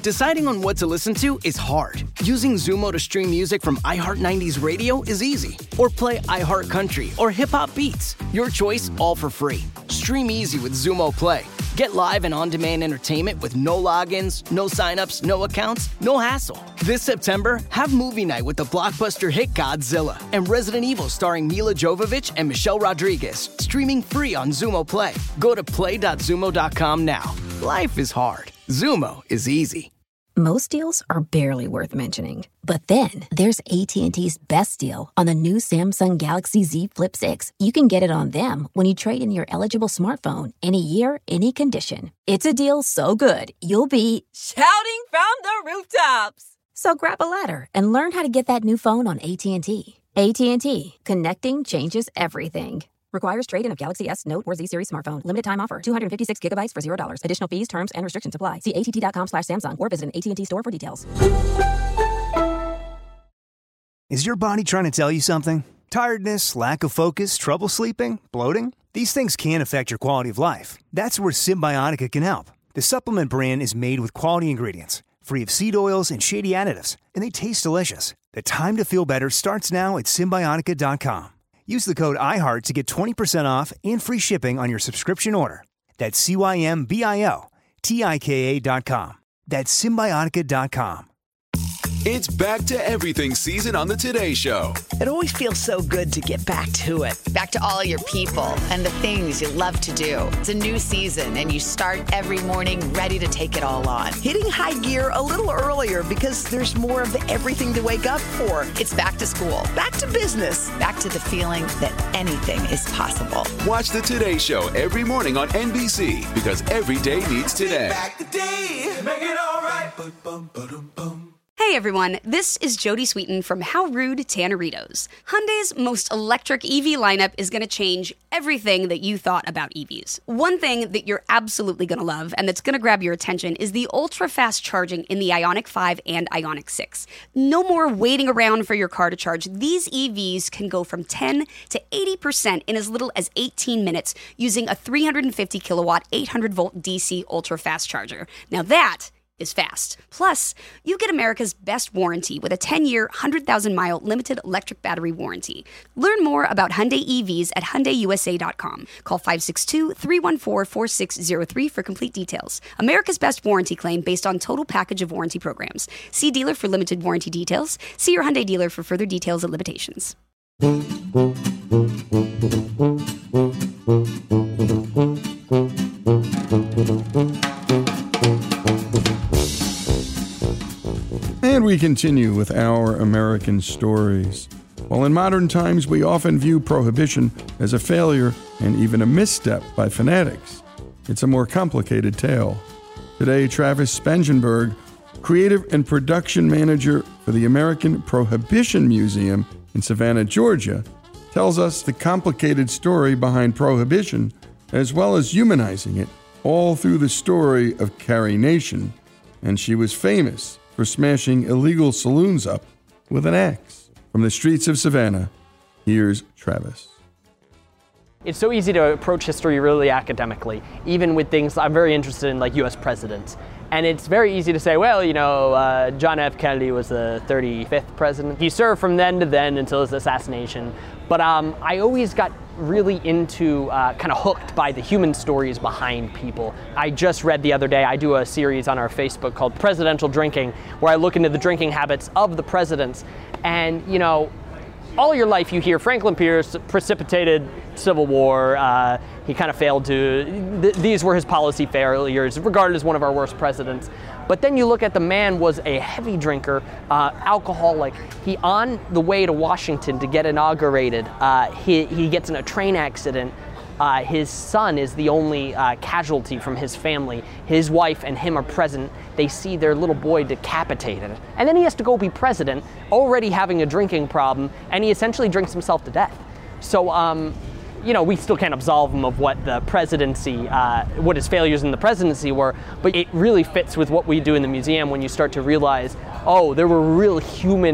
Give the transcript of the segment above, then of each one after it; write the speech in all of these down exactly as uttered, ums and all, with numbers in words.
Deciding on what to listen to is hard. Using Zumo to stream music from iHeart nineties Radio is easy. Or play iHeart Country or Hip Hop Beats. Your choice, all for free. Stream easy with Zumo Play. Get live and on-demand entertainment with no logins, no signups, no accounts, no hassle. This September, have movie night with the blockbuster hit Godzilla and Resident Evil starring Mila Jovovich and Michelle Rodriguez, streaming free on Zumo Play. Go to play dot zumo dot com now. Life is hard. Zumo is easy. Most deals are barely worth mentioning. But then, there's A T and T's best deal on the new Samsung Galaxy Z Flip six. You can get it on them when you trade in your eligible smartphone, any year, any condition. It's a deal so good, you'll be shouting from the rooftops. So grab a ladder and learn how to get that new phone on A T and T. A T and T. Connecting changes everything. Requires trade-in of Galaxy S, Note, or Z Series smartphone. Limited time offer. two hundred fifty-six gigabytes for zero dollars. Additional fees, terms, and restrictions apply. See A T T dot com slash Samsung or visit an A T and T store for details. Is your body trying to tell you something? Tiredness, lack of focus, trouble sleeping, bloating? These things can affect your quality of life. That's where Symbiotica can help. The supplement brand is made with quality ingredients, free of seed oils and shady additives, and they taste delicious. The time to feel better starts now at Symbiotica dot com. Use the code iHeart to get twenty percent off and free shipping on your subscription order. That's C Y M B I O T I K A dot com. That's Symbiotica dot com. It's Back to Everything season on the Today Show. It always feels so good to get back to it. Back to all your people and the things you love to do. It's a new season, and you start every morning ready to take it all on. Hitting high gear a little earlier because there's more of everything to wake up for. It's back to school. Back to business. Back to the feeling that anything is possible. Watch the Today Show every morning on N B C, because every day needs today. Back the day, make it all right. Bum, bum, bum. Hey everyone, this is Jody Sweeten from How Rude Tanneritos. Hyundai's most electric E V lineup is going to change everything that you thought about E Vs. One thing that you're absolutely going to love and that's going to grab your attention is the ultra-fast charging in the Ioniq five and Ioniq six. No more waiting around for your car to charge. These E Vs can go from ten to eighty percent in as little as eighteen minutes using a three hundred fifty kilowatt, eight hundred volt D C ultra-fast charger. Now that is fast. Plus, you get America's best warranty with a ten-year, one hundred thousand mile limited electric battery warranty. Learn more about Hyundai E Vs at Hyundai U S A dot com. Call five six two, three one four, four six zero three for complete details. America's best warranty claim based on total package of warranty programs. See dealer for limited warranty details. See your Hyundai dealer for further details and limitations. And we continue with our American stories. While in modern times we often view prohibition as a failure and even a misstep by fanatics, it's a more complicated tale. Today, Travis Spangenberg, creative and production manager for the American Prohibition Museum in Savannah, Georgia, tells us the complicated story behind prohibition, as well as humanizing it, all through the story of Carrie Nation. And she was famous for smashing illegal saloons up with an axe. From the streets of Savannah, here's Travis. It's so easy to approach history really academically, even with things I'm very interested in, like U S presidents. And it's very easy to say, well, you know, uh, John F. Kennedy was the thirty-fifth president. He served from then to then until his assassination. But um, I always got really into, uh, kind of hooked by the human stories behind people. I just read the other day, I do a series on our Facebook called Presidential Drinking, where I look into the drinking habits of the presidents. And, you know, all your life you hear Franklin Pierce precipitated Civil War. Uh, he kind of failed to, th- these were his policy failures, regarded as one of our worst presidents. But then you look at the man was a heavy drinker, uh, alcoholic. He, on the way to Washington to get inaugurated, uh, he, he gets in a train accident. Uh, his son is the only uh, casualty from his family. His wife and him are present. They see their little boy decapitated. And then he has to go be president, already having a drinking problem, and he essentially drinks himself to death. So, um, you know, we still can't absolve him of what the presidency, uh, what his failures in the presidency were, but it really fits with what we do in the museum when you start to realize, oh, there were real human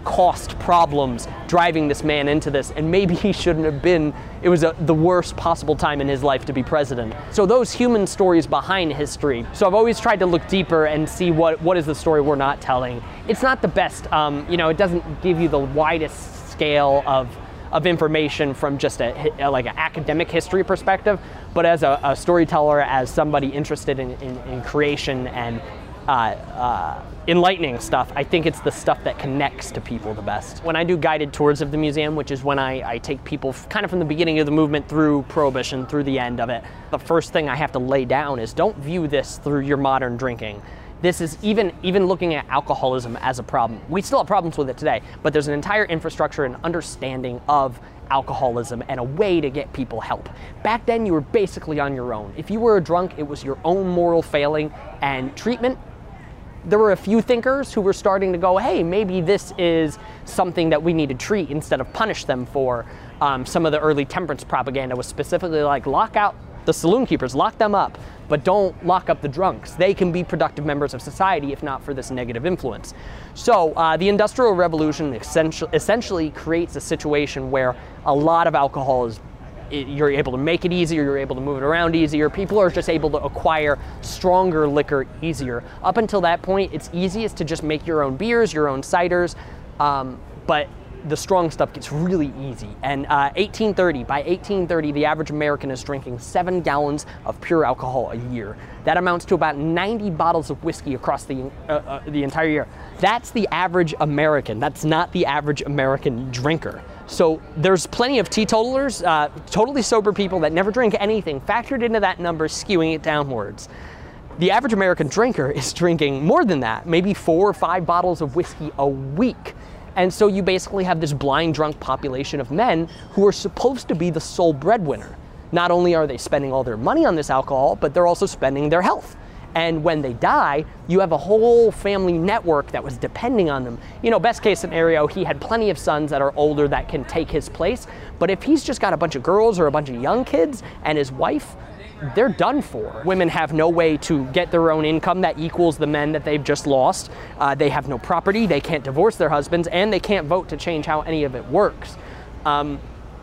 cost problems driving this man into this, and maybe he shouldn't have been, it was a, the worst possible time in his life to be president. So those human stories behind history. So I've always tried to look deeper and see what, what is the story we're not telling. It's not the best, um, you know, it doesn't give you the widest scale of of information from just a, a like an academic history perspective, but as a, a storyteller, as somebody interested in, in, in creation and uh, uh, enlightening stuff, I think it's the stuff that connects to people the best. When I do guided tours of the museum, which is when I, I take people kind of from the beginning of the movement through Prohibition, through the end of it, the first thing I have to lay down is don't view this through your modern drinking. This is even even looking at alcoholism as a problem. We still have problems with it today, but there's an entire infrastructure and understanding of alcoholism and a way to get people help. Back then, you were basically on your own. If you were a drunk, it was your own moral failing, and treatment, there were a few thinkers who were starting to go, hey, maybe this is something that we need to treat instead of punish them for. Um, some of the early temperance propaganda was specifically like, lock out the saloon keepers, lock them up, but don't lock up the drunks. They can be productive members of society if not for this negative influence. So uh, the Industrial Revolution essentially, essentially creates a situation where a lot of alcohol is, you're able to make it easier, you're able to move it around easier, people are just able to acquire stronger liquor easier. Up until that point, it's easiest to just make your own beers, your own ciders, um, but the strong stuff gets really easy. And uh, eighteen thirty, by eighteen thirty, the average American is drinking seven gallons of pure alcohol a year. That amounts to about ninety bottles of whiskey across the, uh, uh, the entire year. That's the average American. That's not the average American drinker. So there's plenty of teetotalers, uh, totally sober people that never drink anything, factored into that number, skewing it downwards. The average American drinker is drinking more than that, maybe four or five bottles of whiskey a week. And so you basically have this blind drunk population of men who are supposed to be the sole breadwinner. Not only are they spending all their money on this alcohol, but they're also spending their health. And when they die, you have a whole family network that was depending on them. You know, best case scenario, he had plenty of sons that are older that can take his place. But if he's just got a bunch of girls or a bunch of young kids and his wife, they're done for. Women have no way to get their own income that equals the men that they've just lost. Uh, they have no property, they can't divorce their husbands, and they can't vote to change how any of it works. Um,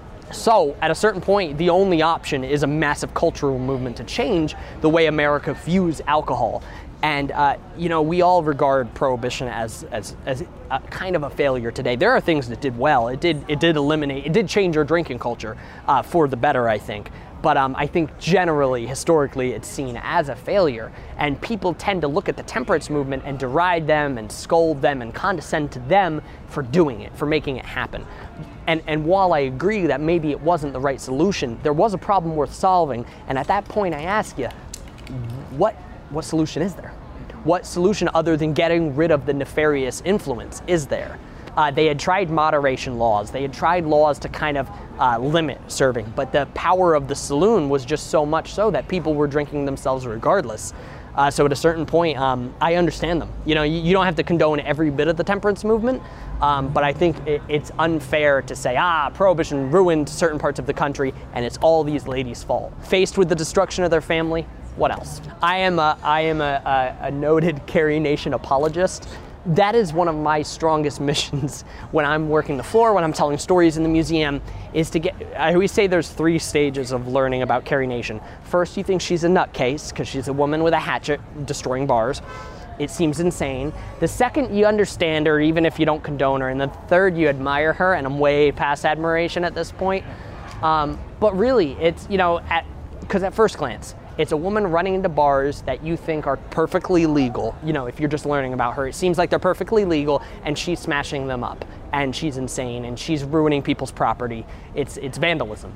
so at a certain point, the only option is a massive cultural movement to change the way America views alcohol. And, uh, you know, we all regard Prohibition as, as, as a kind of a failure today. There are things that did well. It did, it did eliminate, it did change our drinking culture uh, for the better, I think. But um, I think generally, historically, it's seen as a failure. And people tend to look at the temperance movement and deride them and scold them and condescend to them for doing it, for making it happen. And, and while I agree that maybe it wasn't the right solution, there was a problem worth solving. And at that point, I ask you, what, what solution is there? What solution other than getting rid of the nefarious influence is there? Uh, they had tried moderation laws. They had tried laws to kind of uh, limit serving, but the power of the saloon was just so much so that people were drinking themselves regardless. Uh, so at a certain point, um, I understand them. You know, you, you don't have to condone every bit of the temperance movement, um, but I think it, it's unfair to say, ah, Prohibition ruined certain parts of the country and it's all these ladies' fault. Faced with the destruction of their family, what else? I am a, I am a, a, a noted Carrie Nation apologist. That is one of my strongest missions when I'm working the floor, when I'm telling stories in the museum, is to get, I always say there's three stages of learning about Carrie Nation. First, you think she's a nutcase because she's a woman with a hatchet destroying bars. It seems insane. The second, you understand her even if you don't condone her. And the third, you admire her, and I'm way past admiration at this point. Um, but really, it's, you know, at because at first glance, it's a woman running into bars that you think are perfectly legal. You know, if you're just learning about her, it seems like they're perfectly legal, and she's smashing them up, and she's insane, and she's ruining people's property. It's it's vandalism.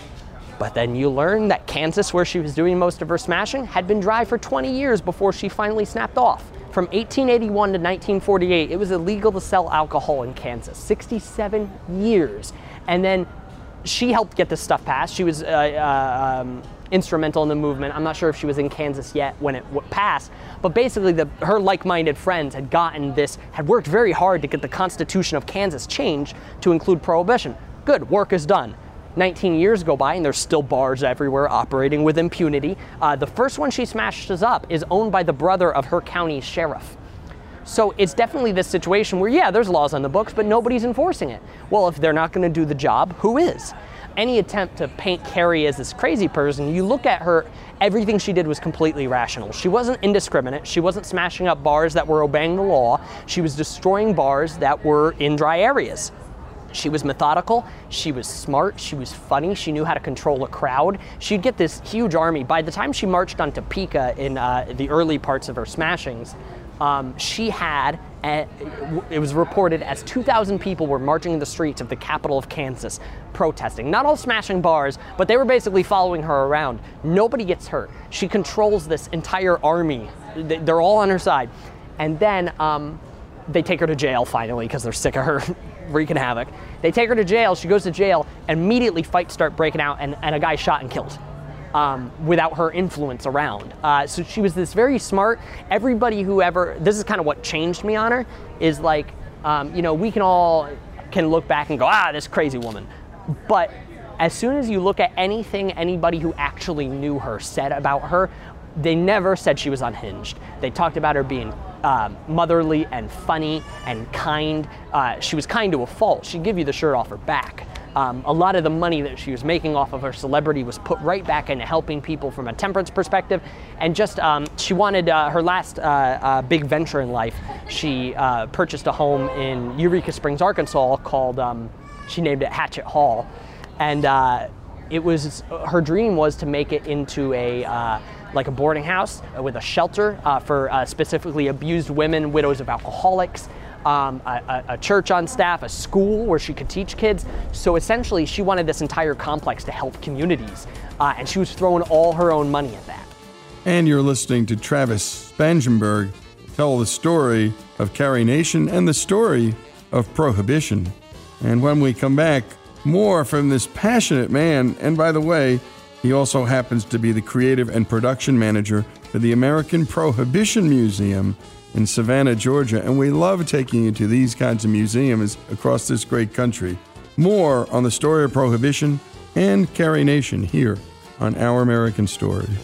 But then you learn that Kansas, where she was doing most of her smashing, had been dry for twenty years before she finally snapped off. From eighteen eighty-one to nineteen forty-eight, it was illegal to sell alcohol in Kansas. sixty-seven years. And then she helped get this stuff passed. She was uh, uh, um, instrumental in the movement. I'm not sure if she was in Kansas yet when it w- passed, but basically the, her like-minded friends had gotten this, had worked very hard to get the Constitution of Kansas changed to include Prohibition. Good, work is done. nineteen years go by and there's still bars everywhere operating with impunity. Uh, the first one she smashes up is owned by the brother of her county sheriff. So it's definitely this situation where, yeah, there's laws on the books, but nobody's enforcing it. Well, if they're not going to do the job, who is? Any attempt to paint Carrie as this crazy person, you look at her, everything she did was completely rational. She wasn't indiscriminate. She wasn't smashing up bars that were obeying the law. She was destroying bars that were in dry areas. She was methodical, she was smart, she was funny, she knew how to control a crowd. She'd get this huge army. By the time she marched on Topeka in uh, the early parts of her smashings, um, she had, a, it was reported as two thousand people were marching in the streets of the capital of Kansas, protesting. Not all smashing bars, but they were basically following her around. Nobody gets hurt. She controls this entire army. They're all on her side. And then um, they take her to jail finally because they're sick of her wreaking havoc. They take her to jail, she goes to jail, and immediately fights start breaking out, and, and a guy shot and killed um, without her influence around. Uh, so she was this very smart, everybody who ever, this is kind of what changed me on her, is like, um, you know, we can all can look back and go, ah, this crazy woman. But as soon as you look at anything anybody who actually knew her said about her, they never said she was unhinged. They talked about her being Um, motherly and funny and kind. Uh, she was kind to a fault. She'd give you the shirt off her back. Um, a lot of the money that she was making off of her celebrity was put right back into helping people from a temperance perspective. And just, um, she wanted uh, her last uh, uh, big venture in life. She uh, purchased a home in Eureka Springs, Arkansas called, um, she named it Hatchet Hall. And uh, it was, her dream was to make it into a, uh, like a boarding house with a shelter uh, for uh, specifically abused women, widows of alcoholics, um, a, a church on staff, a school where she could teach kids. So essentially, she wanted this entire complex to help communities, uh, and she was throwing all her own money at that. And you're listening to Travis Spangenberg tell the story of Carrie Nation and the story of Prohibition. And when we come back, more from this passionate man, and by the way, he also happens to be the creative and production manager for the American Prohibition Museum in Savannah, Georgia, and we love taking you to these kinds of museums across this great country. More on the story of Prohibition and Carrie Nation here on Our American Stories.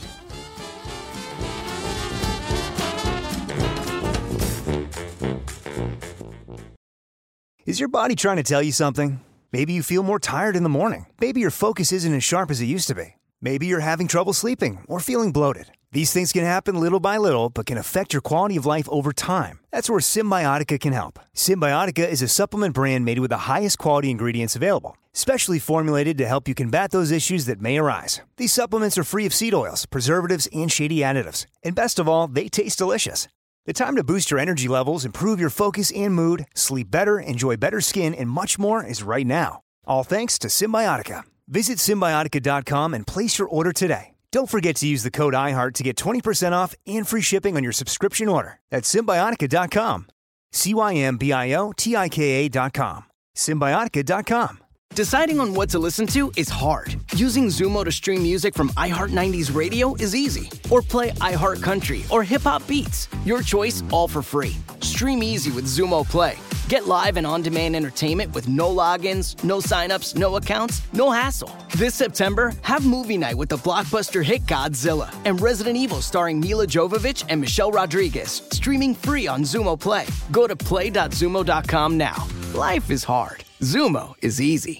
Is your body trying to tell you something? Maybe you feel more tired in the morning. Maybe your focus isn't as sharp as it used to be. Maybe you're having trouble sleeping or feeling bloated. These things can happen little by little, but can affect your quality of life over time. That's where Symbiotica can help. Symbiotica is a supplement brand made with the highest quality ingredients available, specially formulated to help you combat those issues that may arise. These supplements are free of seed oils, preservatives, and shady additives. And best of all, they taste delicious. The time to boost your energy levels, improve your focus and mood, sleep better, enjoy better skin, and much more is right now. All thanks to Symbiotica. Visit Symbiotica dot com and place your order today. Don't forget to use the code iHeart to get twenty percent off and free shipping on your subscription order. That's Symbiotica dot com. C Y M B I O T I K A dot com. Symbiotica dot com. Deciding on what to listen to is hard. Using Zumo to stream music from iHeart nineties Radio is easy. Or play iHeart Country or Hip Hop Beats. Your choice, all for free. Stream easy with Zumo Play. Get live and on-demand entertainment with no logins, no signups, no accounts, no hassle. This September, have movie night with the blockbuster hit Godzilla and Resident Evil starring Mila Jovovich and Michelle Rodriguez. Streaming free on Zumo Play. Go to play dot zumo dot com now. Life is hard. Zumo is easy.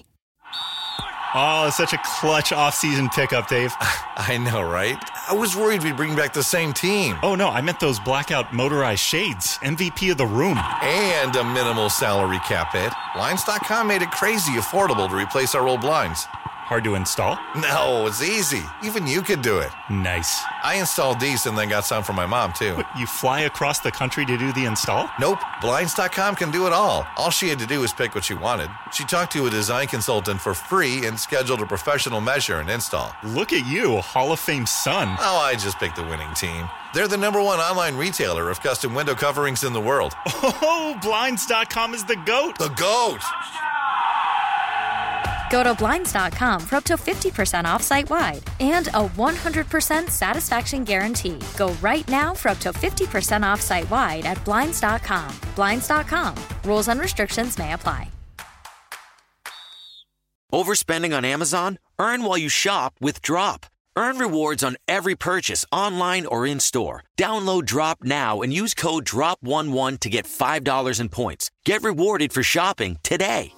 Oh, it's such a clutch off-season pickup, Dave. I know, right? I was worried we'd bring back the same team. Oh, no, I meant those blackout motorized shades. M V P of the room. And a minimal salary cap hit. Blinds dot com made it crazy affordable to replace our old blinds. Hard to install? No, it's easy. Even you could do it. Nice. I installed these and then got some for my mom, too. What, you fly across the country to do the install? Nope. Blinds dot com can do it all. All she had to do was pick what she wanted. She talked to a design consultant for free and scheduled a professional measure and install. Look at you, a Hall of Fame son. Oh, I just picked the winning team. They're the number one online retailer of custom window coverings in the world. Oh, Blinds dot com is the GOAT. The GOAT! Go to Blinds dot com for up to fifty percent off site-wide and a one hundred percent satisfaction guarantee. Go right now for up to fifty percent off site-wide at Blinds dot com. Blinds dot com. Rules and restrictions may apply. Overspending on Amazon? Earn while you shop with Drop. Earn rewards on every purchase online or in-store. Download Drop now and use code drop eleven to get five dollars in points. Get rewarded for shopping today.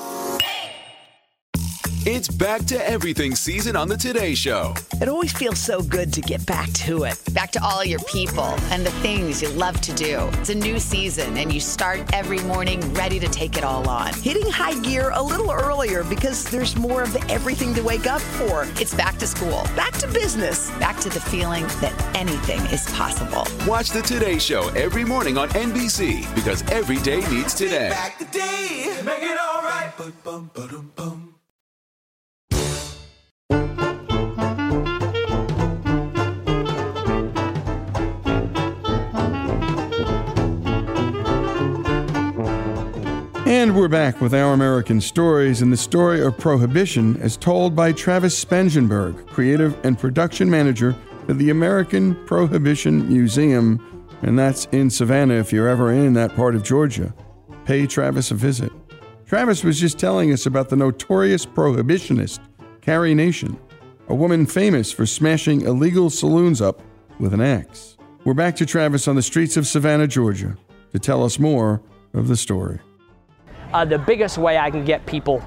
It's back to everything season on the Today Show. It always feels so good to get back to it. Back to all your people and the things you love to do. It's a new season, and you start every morning ready to take it all on. Hitting high gear a little earlier because there's more of everything to wake up for. It's back to school. Back to business. Back to the feeling that anything is possible. Watch the Today Show every morning on N B C, because every day needs today. Back the day, make it all right. Bum, ba-dum, bum. And we're back with Our American Stories and the story of Prohibition as told by Travis Spangenberg, creative and production manager of the American Prohibition Museum. And that's in Savannah if you're ever in that part of Georgia. Pay Travis a visit. Travis was just telling us about the notorious prohibitionist, Carrie Nation, a woman famous for smashing illegal saloons up with an axe. We're back to Travis on the streets of Savannah, Georgia, to tell us more of the story. Uh, the biggest way I can get people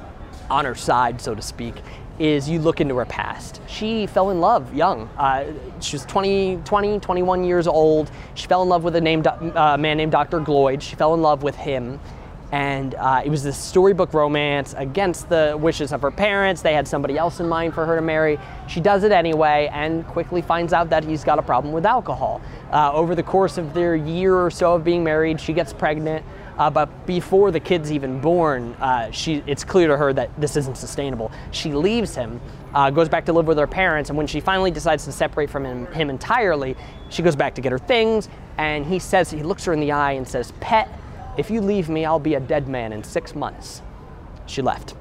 on her side, so to speak, is you look into her past. She fell in love young. Uh, she was twenty, twenty, twenty-one years old. She fell in love with a named, uh, man named Doctor Gloyd. She fell in love with him. And uh, it was this storybook romance against the wishes of her parents. They had somebody else in mind for her to marry. She does it anyway and quickly finds out that he's got a problem with alcohol. Uh, over the course of their year or so of being married, she gets pregnant. Uh, but before the kid's even born, uh, she, it's clear to her that this isn't sustainable. She leaves him, uh, goes back to live with her parents, and when she finally decides to separate from him, him entirely, she goes back to get her things, and he says, he looks her in the eye and says, "Pet, if you leave me, I'll be a dead man in six months. She left.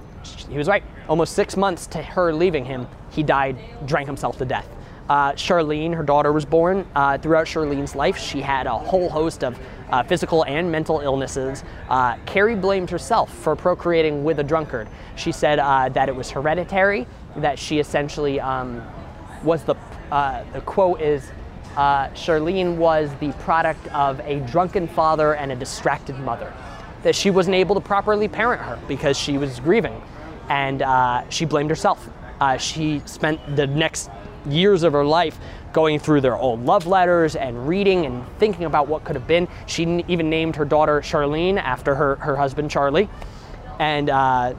He was right. Almost six months to her leaving him, he died, drank himself to death. Uh, Charlene, her daughter, was born. Uh, throughout Charlene's life, she had a whole host of uh, physical and mental illnesses. Uh, Carrie blamed herself for procreating with a drunkard. She said uh, that it was hereditary, that she essentially um, was the, uh, the quote is, uh, Charlene was the product of a drunken father and a distracted mother. That she wasn't able to properly parent her because she was grieving, and uh, she blamed herself. Uh, she spent the next years of her life going through their old love letters and reading and thinking about what could have been. She n- even named her daughter Charlene after her, her husband Charlie, and uh,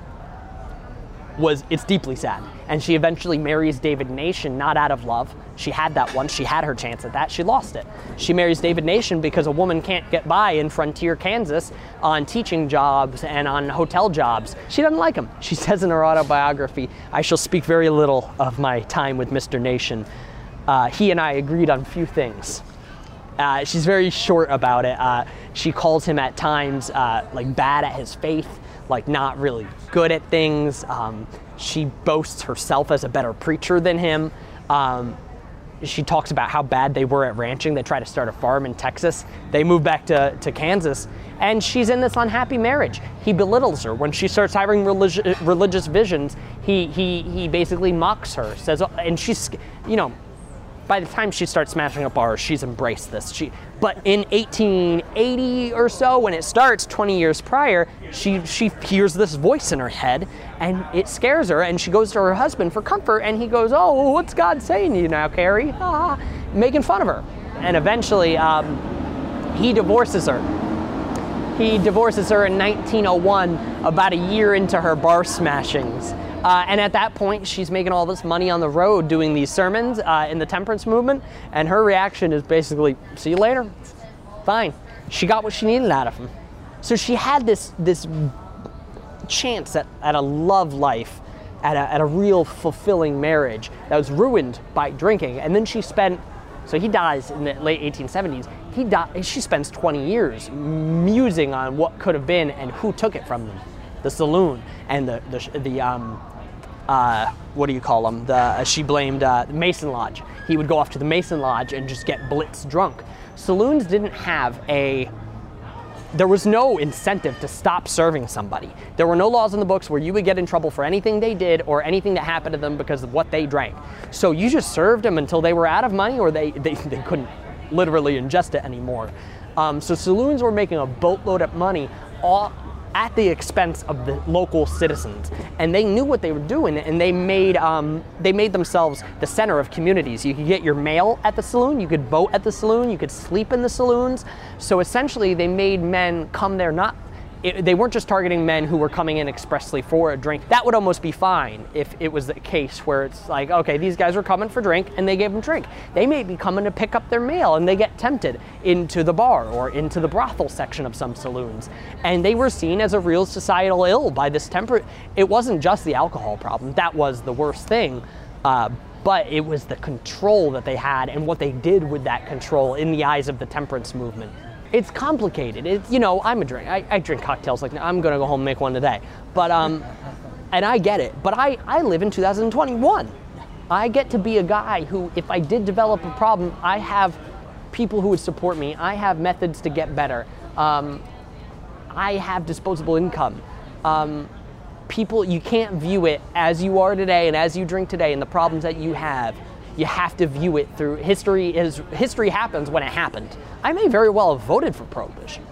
was it's deeply sad. And she eventually marries David Nation, not out of love. She had that once. She had her chance at that. She lost it. She marries David Nation because a woman can't get by in frontier Kansas on teaching jobs and on hotel jobs. She doesn't like him. She says in her autobiography, "I shall speak very little of my time with Mister Nation. Uh, he and I agreed on few things." Uh, she's very short about it. Uh, she calls him at times uh, like bad at his faith, like not really good at things. Um, she boasts herself as a better preacher than him. Um, she talks about how bad they were at ranching. They try to start a farm in Texas. They move back to, to Kansas, and she's in this unhappy marriage. He belittles her. When she starts having religi- religious visions, he, he, he basically mocks her, says, and she's, you know, by the time she starts smashing up bars, she's embraced this. She, but in eighteen eighty or so, when it starts, twenty years prior, she she hears this voice in her head, and it scares her, and she goes to her husband for comfort, and he goes, "Oh, what's God saying to you now, Carrie?" Ah, making fun of her. And eventually, um, he divorces her. He divorces her in nineteen oh one, about a year into her bar smashings. Uh, and at that point, she's making all this money on the road doing these sermons uh, in the temperance movement, and her reaction is basically, "See you later, fine." She got what she needed out of him. So she had this this chance at, at a love life, at a, at a real fulfilling marriage that was ruined by drinking. And then she spent, so he dies in the late eighteen seventies, he di- she spends twenty years musing on what could have been and who took it from them. The saloon and the, the, the um, Uh, what do you call them? The, uh, she blamed uh, the Mason Lodge. He would go off to the Mason Lodge and just get blitz drunk. Saloons didn't have a there was no incentive to stop serving somebody. There were no laws in the books where you would get in trouble for anything they did or anything that happened to them because of what they drank. So you just served them until they were out of money or they, they, they couldn't literally ingest it anymore. Um, so saloons were making a boatload of money all at the expense of the local citizens, and they knew what they were doing, and they made um, they made themselves the center of communities. You could get your mail at the saloon, you could vote at the saloon, you could sleep in the saloons. So essentially, they made men come there not. It, they weren't just targeting men who were coming in expressly for a drink. That would almost be fine if it was the case where it's like, okay, these guys were coming for drink and they gave them drink. They may be coming to pick up their mail and they get tempted into the bar or into the brothel section of some saloons. And they were seen as a real societal ill by this temperate. It wasn't just the alcohol problem. That was the worst thing. Uh, but it was the control that they had and what they did with that control in the eyes of the temperance movement. It's complicated. It's, you know, I'm a drink. I, I drink cocktails like I'm gonna go home and make one today. But um, and I get it. But I, I live in two thousand twenty-one. I get to be a guy who, if I did develop a problem, I have people who would support me. I have methods to get better. Um, I have disposable income. Um, people, you can't view it as you are today and as you drink today and the problems that you have. You have to view it through history. Is history happens when it happened. I may very well have voted for prohibition.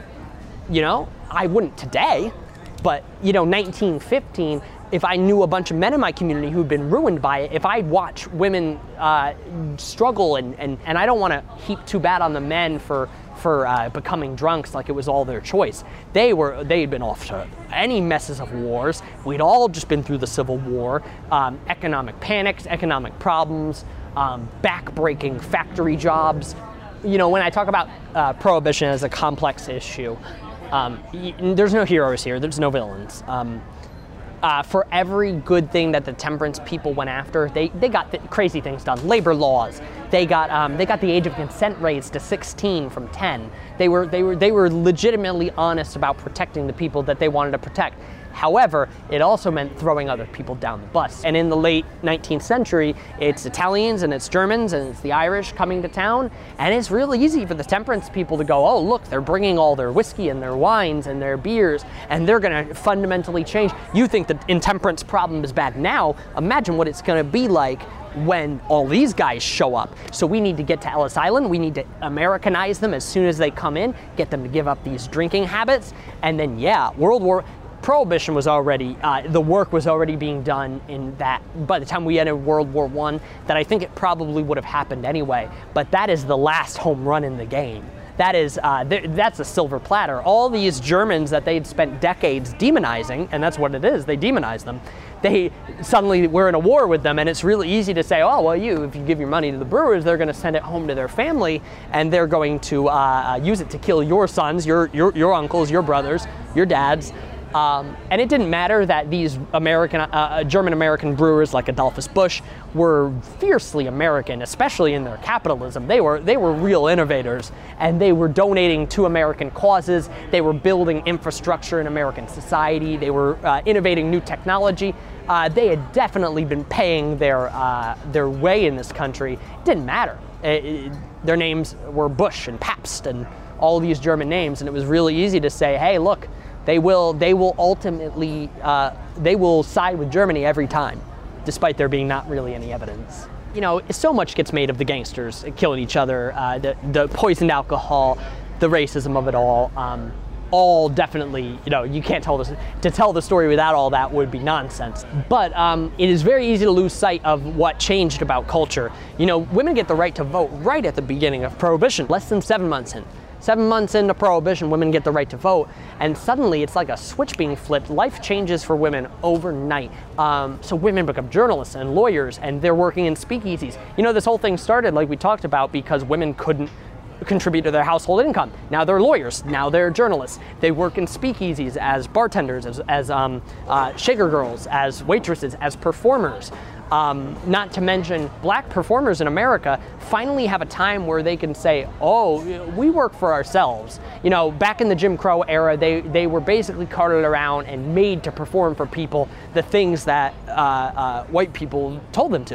You know, I wouldn't today, but you know, nineteen fifteen, if I knew a bunch of men in my community who'd been ruined by it, if I'd watch women uh, struggle, and, and, and I don't want to heap too bad on the men for for uh, becoming drunks like it was all their choice. They were, they had been off to any messes of wars. We'd all just been through the Civil War, um, economic panics, economic problems, um, back-breaking factory jobs. You know, when I talk about uh, prohibition as a complex issue, um, y- there's no heroes here, there's no villains. Um, Uh, for every good thing that the temperance people went after, they, they got th- crazy things done. Labor laws. They got um, they got the age of consent raised to sixteen from ten. They were they were they were legitimately honest about protecting the people that they wanted to protect. However, it also meant throwing other people down the bus. And in the late nineteenth century, it's Italians and it's Germans and it's the Irish coming to town. And it's really easy for the temperance people to go, oh, look, they're bringing all their whiskey and their wines and their beers, and they're going to fundamentally change. You think the intemperance problem is bad now. Imagine what it's going to be like when all these guys show up. So we need to get to Ellis Island. We need to Americanize them as soon as they come in, get them to give up these drinking habits. And then, yeah, World War... Prohibition was already, uh, the work was already being done in that, by the time we entered World War One, that I think it probably would have happened anyway, but that is the last home run in the game. That is, uh, th- that's a silver platter. All these Germans that they'd spent decades demonizing, and that's what it is, they demonize them, they suddenly were in a war with them, and it's really easy to say, oh, well, you, if you give your money to the brewers, they're gonna send it home to their family, and they're going to uh, use it to kill your sons, your, your, your uncles, your brothers, your dads. Um, and it didn't matter that these American, uh, German-American brewers like Adolphus Busch were fiercely American, especially in their capitalism. They were they were real innovators, and they were donating to American causes. They were building infrastructure in American society. They were uh, innovating new technology. Uh, they had definitely been paying their uh, their way in this country. It didn't matter. It, it, their names were Busch and Pabst and all these German names, and it was really easy to say, hey, look. They will. They will ultimately. Uh, they will side with Germany every time, despite there being not really any evidence. You know, so much gets made of the gangsters killing each other, uh, the the poisoned alcohol, the racism of it all. Um, all definitely. You know, you can't tell this. To tell the story without all that would be nonsense. But um, it is very easy to lose sight of what changed about culture. You know, women get the right to vote right at the beginning of Prohibition, less than seven months in. Seven months into Prohibition, women get the right to vote, and suddenly it's like a switch being flipped. Life changes for women overnight. Um, so women become journalists and lawyers, and they're working in speakeasies. You know, this whole thing started, like we talked about, because women couldn't contribute to their household income. Now they're lawyers, now they're journalists. They work in speakeasies as bartenders, as, as um, uh, shaker girls, as waitresses, as performers. Um, not to mention black performers in America finally have a time where they can say, oh, we work for ourselves. You know, back in the Jim Crow era, they, they were basically carted around and made to perform for people the things that uh, uh, white people told them to.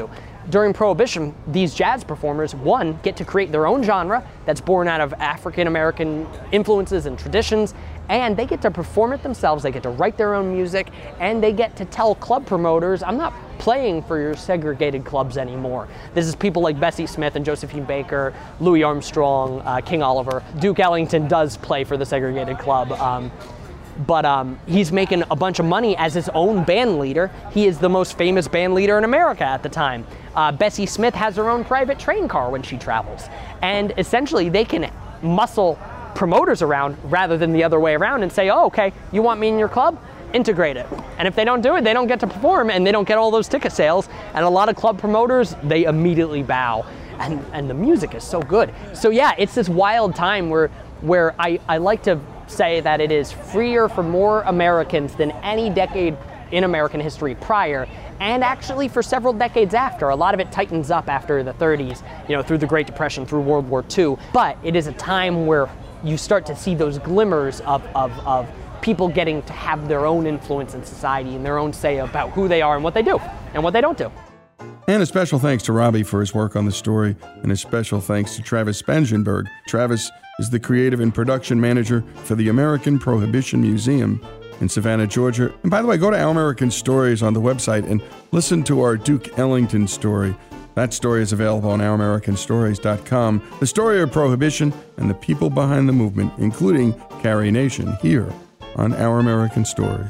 during Prohibition, these jazz performers, one, get to create their own genre that's born out of African-American influences and traditions, and they get to perform it themselves, they get to write their own music, and they get to tell club promoters, I'm not playing for your segregated clubs anymore. This is people like Bessie Smith and Josephine Baker, Louis Armstrong, uh, King Oliver. Duke Ellington does play for the segregated club. Um, But um, he's making a bunch of money as his own band leader. He is the most famous band leader in America at the time. Uh, Bessie Smith has her own private train car when she travels. And essentially they can muscle promoters around rather than the other way around and say, oh, okay, you want me in your club? Integrate it. And if they don't do it, they don't get to perform and they don't get all those ticket sales. And a lot of club promoters, they immediately bow. And, and the music is so good. So yeah, it's this wild time where, where I, I like to say that it is freer for more Americans than any decade in American history prior, and actually for several decades after. A lot of it tightens up after the thirties, you know, through the Great Depression, through World War Two. But it is a time where you start to see those glimmers of, of, of people getting to have their own influence in society and their own say about who they are and what they do and what they don't do. And a special thanks to Robbie for his work on the story, and a special thanks to Travis Spangenberg. Travis is the creative and production manager for the American Prohibition Museum in Savannah, Georgia. And by the way, go to Our American Stories on the website and listen to our Duke Ellington story. That story is available on our american stories dot com. The story of Prohibition and the people behind the movement, including Carrie Nation, here on Our American Stories.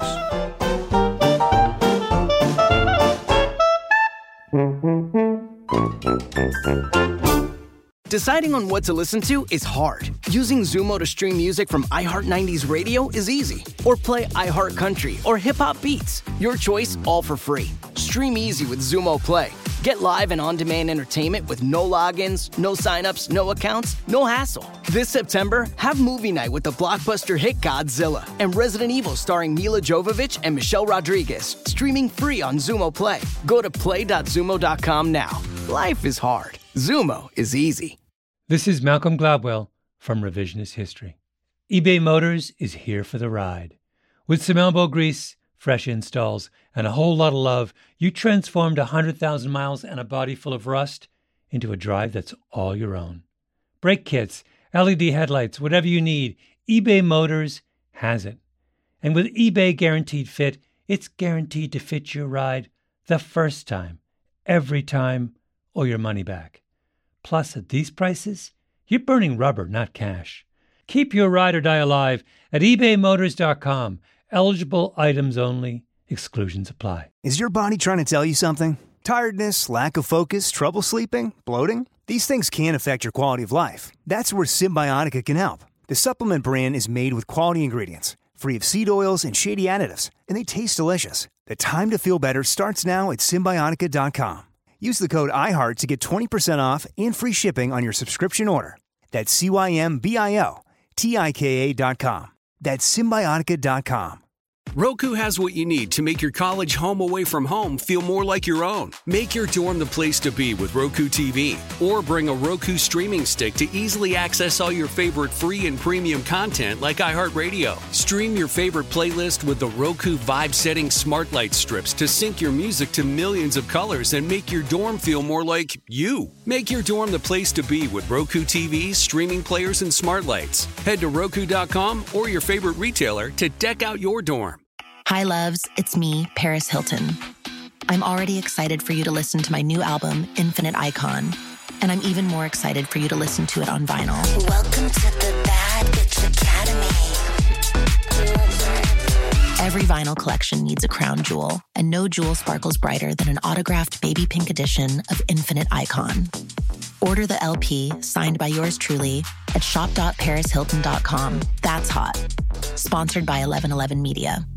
Deciding on what to listen to is hard. Using Zumo to stream music from iHeart nineties Radio is easy. Or play iHeart Country or Hip Hop Beats. Your choice, all for free. Stream easy with Zumo Play. Get live and on-demand entertainment with no logins, no signups, no accounts, no hassle. This September, have movie night with the blockbuster hit Godzilla and Resident Evil starring Mila Jovovich and Michelle Rodriguez. Streaming free on Zumo Play. Go to play dot zumo dot com now. Life is hard. Zumo is easy. This is Malcolm Gladwell from Revisionist History. eBay Motors is here for the ride. With some elbow grease, fresh installs, and a whole lot of love, you transformed one hundred thousand miles and a body full of rust into a drive that's all your own. Brake kits, L E D headlights, whatever you need, eBay Motors has it. And with eBay Guaranteed Fit, it's guaranteed to fit your ride the first time, every time, or your money back. Plus, at these prices, you're burning rubber, not cash. Keep your ride or die alive at ebay motors dot com. Eligible items only. Exclusions apply. Is your body trying to tell you something? Tiredness, lack of focus, trouble sleeping, bloating? These things can affect your quality of life. That's where Symbiotica can help. The supplement brand is made with quality ingredients, free of seed oils and shady additives, and they taste delicious. The time to feel better starts now at Symbiotica dot com. Use the code iHeart to get twenty percent off and free shipping on your subscription order. That's C Y M B I O T I K A dot com. That's Symbiotica dot com. Roku has what you need to make your college home away from home feel more like your own. Make your dorm the place to be with Roku T V. Or bring a Roku streaming stick to easily access all your favorite free and premium content like iHeartRadio. Stream your favorite playlist with the Roku Vibe Setting Smart Light strips to sync your music to millions of colors and make your dorm feel more like you. Make your dorm the place to be with Roku T Vs, streaming players, and smart lights. Head to Roku dot com or your favorite retailer to deck out your dorm. Hi, loves. It's me, Paris Hilton. I'm already excited for you to listen to my new album, Infinite Icon. And I'm even more excited for you to listen to it on vinyl. Welcome to the Bad Bitch Academy. Every vinyl collection needs a crown jewel, and no jewel sparkles brighter than an autographed baby pink edition of Infinite Icon. Order the L P, signed by yours truly, at shop dot paris hilton dot com. That's hot. Sponsored by eleven eleven Media.